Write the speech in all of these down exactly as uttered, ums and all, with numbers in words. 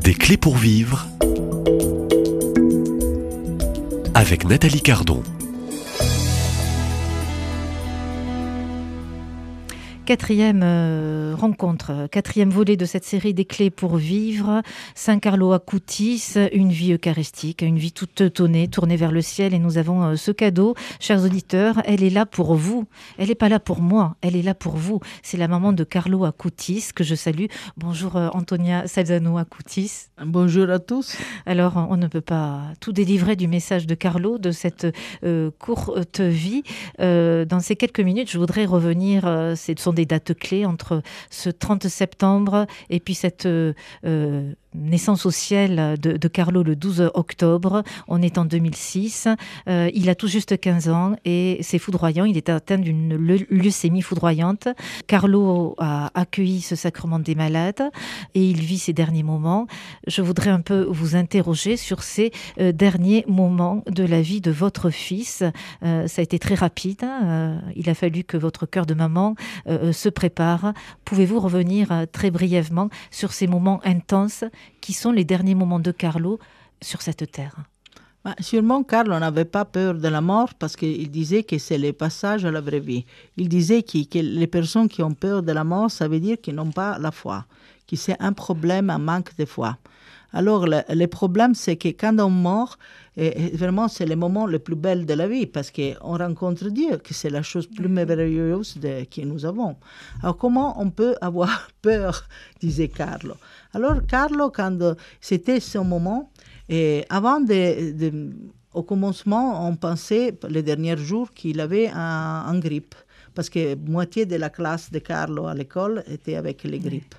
Des clés pour vivre avec Nathalie Cardon. Quatrième euh, rencontre, quatrième volet de cette série des clés pour vivre. Saint Carlo Acutis, une vie eucharistique, une vie toute tonnée, tournée vers le ciel. Et nous avons euh, ce cadeau, chers auditeurs, elle est là pour vous. Elle n'est pas là pour moi, elle est là pour vous. C'est la maman de Carlo Acutis que je salue. Bonjour euh, Antonia Salzano Acutis. Bonjour à tous. Alors, on ne peut pas tout délivrer du message de Carlo, de cette euh, courte vie. Euh, dans ces quelques minutes, je voudrais revenir, euh, ce sont des dates clés entre ce trente septembre et puis cette euh, euh, naissance au ciel de, de Carlo le douze octobre. On est en deux mille six. Euh, il a tout juste quinze ans et c'est foudroyant. Il est atteint d'une leucémie foudroyante. Carlo a accueilli ce sacrement des malades et il vit ses derniers moments. Je voudrais un peu vous interroger sur ces euh, derniers moments de la vie de votre fils. Euh, ça a été très rapide. Euh, il a fallu que votre cœur de maman euh, se prépare. Pouvez-vous revenir euh, très brièvement sur ces moments intenses qui sont les derniers moments de Carlo sur cette terre? Bah, sûrement, Carlo n'avait pas peur de la mort parce qu'il disait que c'est le passage à la vraie vie. Il disait que, que les personnes qui ont peur de la mort, ça veut dire qu'ils n'ont pas la foi, que c'est un problème, un manque de foi. Alors, le, le problème, c'est que quand on meurt, et vraiment, c'est le moment le plus bel de la vie parce qu'on rencontre Dieu, que c'est la chose plus merveilleuse de, que nous avons. Alors, comment on peut avoir peur, disait Carlo. Alors, Carlo, quand c'était son moment, et avant de, de, au commencement, on pensait, les derniers jours, qu'il avait un, un grippe parce que moitié de la classe de Carlo à l'école était avec les grippes.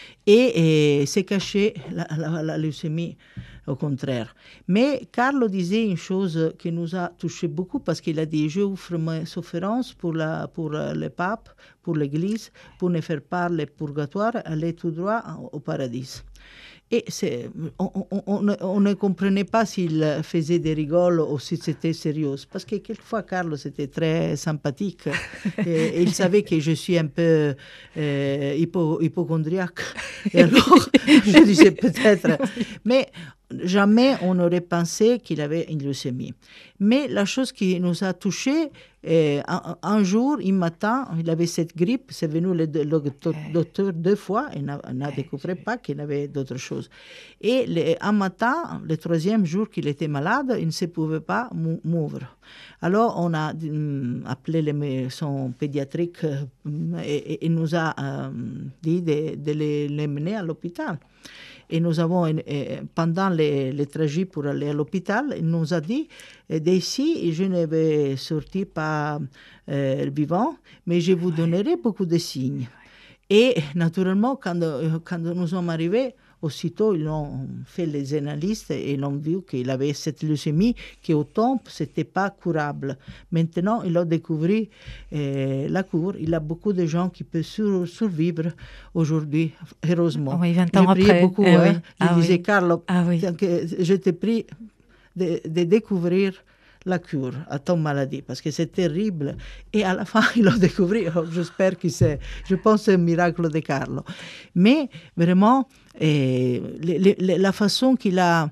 Et, et c'est caché la, la, la leucémie, au contraire. Mais Carlo disait une chose qui nous a touché beaucoup parce qu'il a dit « Je offre mes souffrances pour, la, pour le pape, pour l'Église, pour ne faire pas le purgatoire, aller tout droit au paradis. » Et c'est, on, on, on, on ne comprenait pas s'il faisait des rigoles ou si c'était sérieux. Parce que quelquefois, Carlo, c'était très sympathique. et, et il savait que je suis un peu euh, hypo, hypochondriaque. Et alors, je disais peut-être. Mais jamais on n'aurait pensé qu'il avait une leucémie. Mais la chose qui nous a touchés, euh, un, un jour, un matin, il avait cette grippe, c'est venu le, le docteur deux fois, et n'a, n'a découvert pas qu'il avait d'autres choses. Et le, un matin, le troisième jour qu'il était malade, il ne se pouvait pas mou- mouvre. Alors, on a um, appelé les, son pédiatrique euh, et, et il nous a euh, dit de, de les, les mener à l'hôpital. Et nous avons, pendant les, les trajets pour aller à l'hôpital, il nous a dit, d'ici, je ne vais sortir pas euh, vivant, mais je vous donnerai beaucoup de signes. Et naturellement, quand, quand nous sommes arrivés, aussitôt, ils ont fait les analyses et ils ont vu qu'il avait cette leucémie qui, au temps, ce n'était pas curable. Maintenant, ils ont découvert euh, la cure. Il y a beaucoup de gens qui peuvent sur, survivre aujourd'hui, heureusement. Oui, vingt ans je priais après. beaucoup. Eh hein. oui. Je ah disais, oui. Carlo, ah oui. je te prie de, de découvrir la cure à ton maladie, parce que c'est terrible. Et à la fin, ils l'ont découvert. Oh, j'espère que c'est, je pense que c'est un miracle de Carlo. Mais vraiment, eh, le, le, la façon qu'il a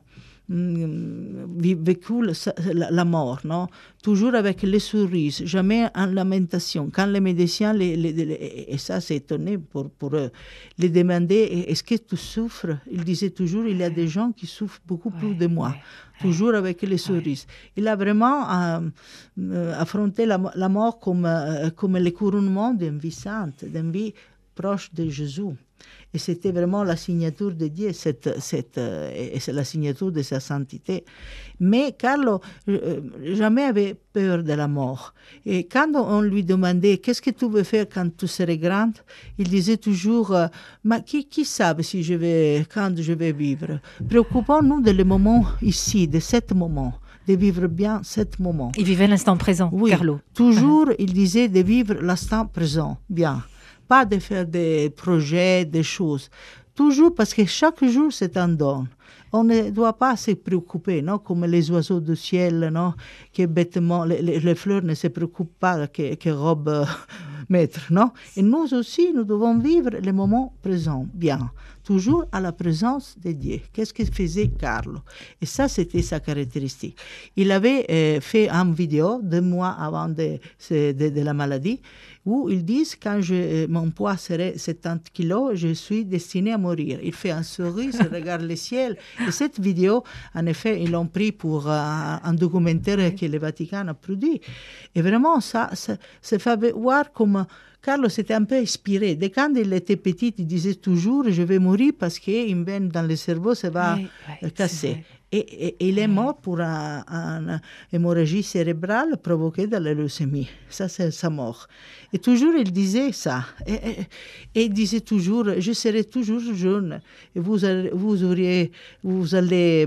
mm, vécu la, la mort, non? Toujours avec les sourires, jamais en lamentation. Quand les médecins, les, les, les, et ça c'est étonné pour, pour eux, les demandaient, est-ce que tu souffres? Il disait toujours, il y a des gens qui souffrent beaucoup ouais, plus de moi. Ouais. Toujours avec les sourires. Il a vraiment euh, affronté la, la mort comme, euh, comme le couronnement d'une vie sainte, d'une vie proche de Jésus. Et c'était vraiment la signature de Dieu, cette, cette, euh, et c'est la signature de sa sainteté. Mais Carlo euh, jamais avait peur de la mort. Et quand on lui demandait, qu'est-ce que tu veux faire quand tu seras grande, il disait toujours, euh, mais qui, qui sait si je vais, quand je vais vivre? Préoccupons-nous de le moment ici, de ce moment, de vivre bien ce moment. Il vivait l'instant présent, oui, Carlo. Toujours, uh-huh. il disait de vivre l'instant présent, bien. Pas de faire des projets, des choses. Toujours parce que chaque jour, c'est un don. on ne doit pas se préoccuper, non, comme les oiseaux du ciel, non, qui bêtement, les, les, les fleurs ne se préoccupent pas que, que robe euh, maître, non. Et nous aussi, nous devons vivre le moment présent, bien, toujours à la présence de Dieu. Qu'est-ce que faisait Carlo? Et ça, c'était sa caractéristique. Il avait euh, fait une vidéo deux mois avant de, de, de, de la maladie, où ils disent, quand je, mon poids serait soixante kilos, je suis destiné à mourir. Il fait un sourire, il regarde le ciel. Et cette vidéo, en effet, ils l'ont pris pour uh, un documentaire que le Vatican a produit. Et vraiment, ça, ça, ça fait voir comme Carlo s'était un peu inspiré. Dès quand il était petit, il disait toujours, je vais mourir parce qu'une veine dans le cerveau, ça va oui, oui, casser. Et, et, et il est mort pour une un hémorragie cérébrale provoquée par la leucémie. Ça, c'est sa mort. Et toujours, il disait ça. Et, et, et il disait toujours, je serai toujours jeune. Et vous, vous, auriez, vous allez,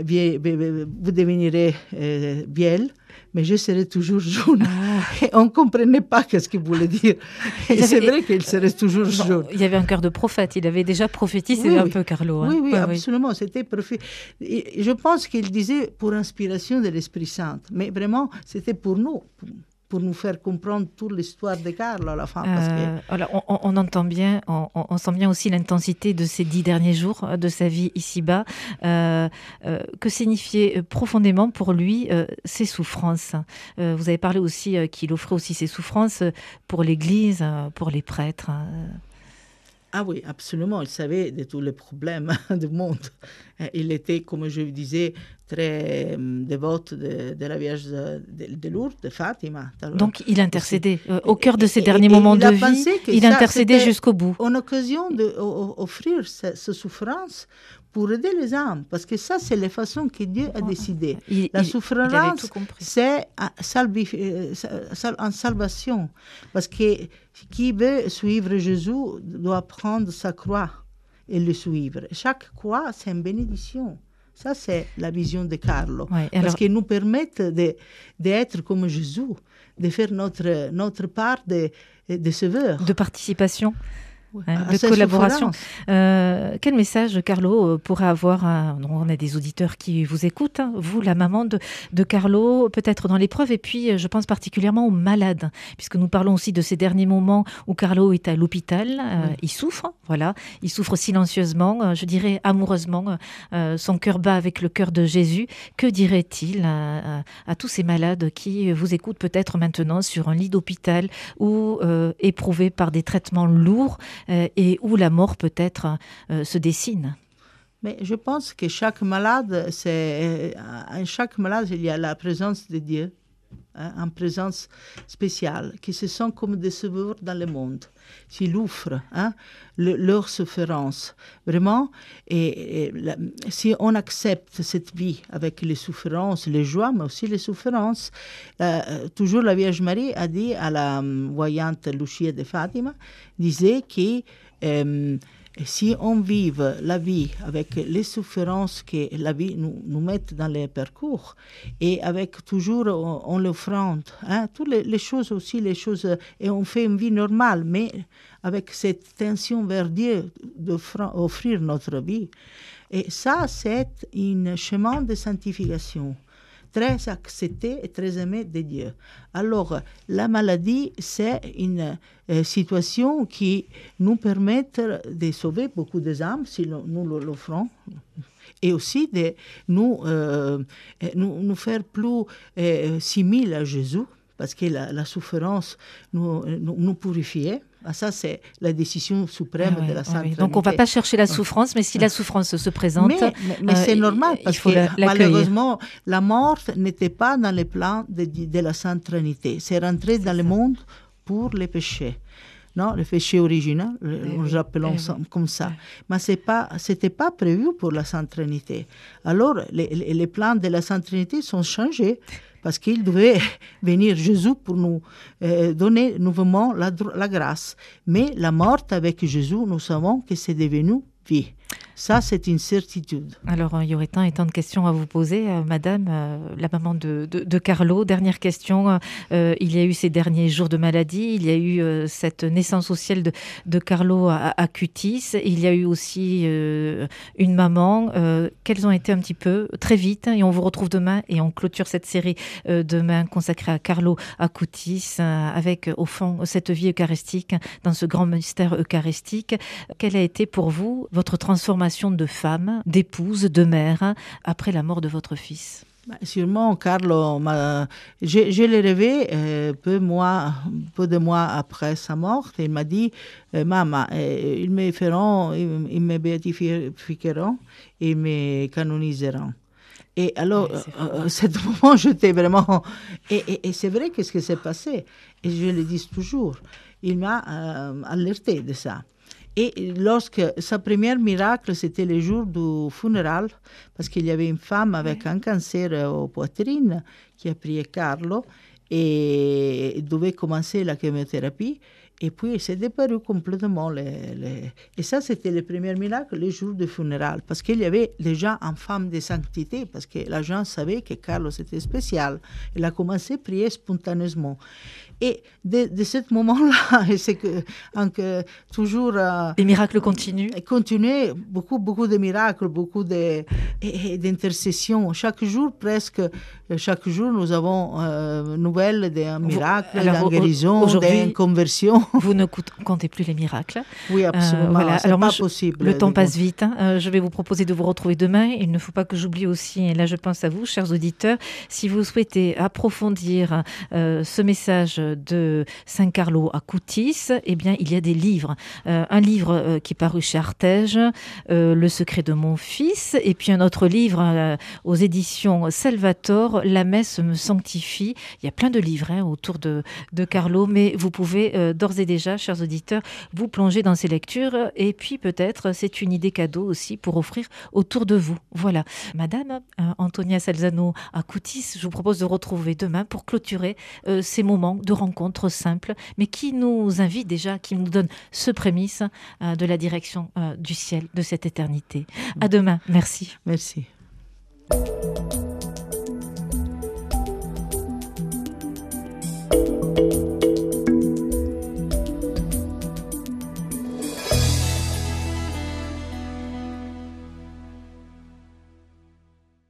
vous devenirez euh, vieille, mais je serai toujours jeune. Ah. Et on ne comprenait pas ce qu'il voulait dire. Et c'est vrai qu'il serait toujours bon, jeune. Il y avait un cœur de prophète. Il avait déjà prophétisé oui, un oui. peu, Carlo. Hein. Oui, oui, ouais, absolument. Oui. C'était prophétique. Je pense qu'il disait pour inspiration de l'Esprit Saint. Mais vraiment, c'était pour nous. Pour nous faire comprendre toute l'histoire de Carlo à la fin. Parce euh, que... alors on, on entend bien, on, on sent bien aussi l'intensité de ces dix derniers jours de sa vie ici-bas. Euh, euh, que signifiaient profondément pour lui euh, ses souffrances? euh, Vous avez parlé aussi euh, qu'il offrait aussi ses souffrances pour l'Église, euh, pour les prêtres. Euh. Ah oui, absolument. Il savait de tous les problèmes du monde. Il était, comme je vous disais, très euh, dévote de, de la Vierge de, de Lourdes, de Fatima. Donc il intercédait euh, au cœur de ses et, derniers et, moments et de vie. Il ça, intercédait jusqu'au bout. En occasion d'offrir cette souffrance pour aider les âmes, parce que ça, c'est la façon que Dieu a décidé. Il, la il, souffrance, c'est en salvation, parce que qui veut suivre Jésus doit prendre sa croix et le suivre. Chaque croix, c'est une bénédiction. Ça, c'est la vision de Carlo, ouais, alors... parce qu'il nous permet d'être comme Jésus, de faire notre, notre part de, de sauveur. De participation. Hein, de collaboration. Euh, quel message, Carlo, pourrait avoir un... On a des auditeurs qui vous écoutent, hein, vous, la maman de, de Carlo, peut-être dans l'épreuve, et puis je pense particulièrement aux malades, puisque nous parlons aussi de ces derniers moments où Carlo est à l'hôpital, euh, oui. il souffre, voilà, il souffre silencieusement, euh, je dirais amoureusement, euh, son cœur bat avec le cœur de Jésus. Que dirait-il à, à, à tous ces malades qui vous écoutent peut-être maintenant sur un lit d'hôpital ou euh, éprouvés par des traitements lourds, Euh, et où la mort peut-être euh, se dessine? Mais je pense que chaque malade, c'est, en chaque malade, il y a la présence de Dieu, hein, une présence spéciale, qui se sent comme des sauveurs dans le monde. S'ils offrent hein, le, leur souffrance, vraiment, et, et la, si on accepte cette vie avec les souffrances, les joies, mais aussi les souffrances, euh, toujours la Vierge Marie a dit à la um, voyante Lucia de Fatima, disait que euh, si on vive la vie avec les souffrances que la vie nous, nous met dans les parcours et avec toujours on, on l'offrande, hein, toutes les, les choses aussi, les choses, et on fait une vie normale, mais avec cette tension vers Dieu d'offrir notre vie. Et ça, c'est un chemin de sanctification très accepté et très aimé de Dieu. Alors, la maladie, c'est une euh, situation qui nous permet de sauver beaucoup d'âmes si nous l'offrons, et aussi de nous, euh, nous, nous faire plus euh, similes à Jésus, parce que la, la souffrance nous, nous, nous purifiait. Ah, ça, c'est la décision suprême ah ouais, de la Sainte oui. Trinité. Donc, on ne va pas chercher la souffrance, mais si la souffrance se présente... Mais, mais, mais euh, c'est normal, parce il faut que malheureusement, la mort n'était pas dans les plans de, de la Sainte Trinité. C'est rentré c'est dans ça. Le monde pour les péchés. Non, le péché original, eh nous appelons eh ça, oui. comme ça. Eh. Mais ce n'était pas, pas prévu pour la Sainte Trinité. Alors, les, les, les plans de la Sainte Trinité sont changés parce qu'il devait venir Jésus pour nous euh, donner nouveau la, la grâce. Mais la mort avec Jésus, nous savons que c'est devenu vie. Ça, c'est une certitude. Alors, il y aurait tant et tant de questions à vous poser, euh, Madame, euh, la maman de, de, de Carlo. Dernière question, euh, il y a eu ces derniers jours de maladie, il y a eu euh, cette naissance au ciel de, de Carlo à, à Cutis, il y a eu aussi euh, une maman. Euh, quelles ont été un petit peu, très vite, et on vous retrouve demain, et on clôture cette série euh, demain consacrée à Carlo à Cutis, euh, avec au fond cette vie eucharistique, dans ce grand mystère eucharistique. Quelle a été pour vous votre transformation de femme, d'épouse, de mère, après la mort de votre fils? Bah, sûrement, Carlo, m'a... je, je l'ai rêvé euh, peu, mois, peu de mois après sa mort. Il m'a dit, euh, Maman, euh, ils me feront, ils, ils me béatifieront, ils me canoniseront. Et alors, ouais, euh, à ce moment, j'étais vraiment... Et, et, et c'est vrai, qu'est-ce qui s'est passé? Et je le dis toujours. Il m'a euh, alerté de ça. Et lorsque sa première miracle, c'était le jour du funéral, parce qu'il y avait une femme avec un cancer aux poitrines qui a prié Carlo et devait commencer la chimiothérapie. Et puis, il s'est disparu complètement. Les, les... Et ça, c'était le premier miracle, le jour du funéral, parce qu'il y avait déjà une femme de sanctité, parce que la gens savait que Carlo, c'était spécial. Il a commencé à prier spontanément. Et de, de ce moment-là, c'est que, que toujours... Euh, Les miracles continuent. Continuent, beaucoup, beaucoup de miracles, beaucoup de, et, et d'intercessions. Chaque jour, presque, chaque jour, nous avons euh, nouvelles d'un miracle, d'une guérison, d'une conversion. Vous ne comptez plus les miracles. Oui, absolument. Euh, voilà. C'est pas moi, possible. Le temps passe vite. Hein. Euh, je vais vous proposer de vous retrouver demain. Il ne faut pas que j'oublie aussi, et là je pense à vous, chers auditeurs, si vous souhaitez approfondir euh, ce message de Saint Carlo à Cutis, eh bien, il y a des livres. Euh, un livre euh, qui est paru chez Artege, euh, Le secret de mon fils, et puis un autre livre euh, aux éditions Salvator, La messe me sanctifie. Il y a plein de livres hein, autour de, de Carlo, mais vous pouvez euh, d'ores et déjà, chers auditeurs, vous plonger dans ces lectures, et puis peut-être c'est une idée cadeau aussi pour offrir autour de vous. Voilà. Madame euh, Antonia Salzano à Cutis, je vous propose de retrouver demain pour clôturer euh, ces moments de rencontre simple, mais qui nous invite déjà, qui nous donne ce prémisse euh, de la direction euh, du ciel, de cette éternité. À demain. Merci. Merci.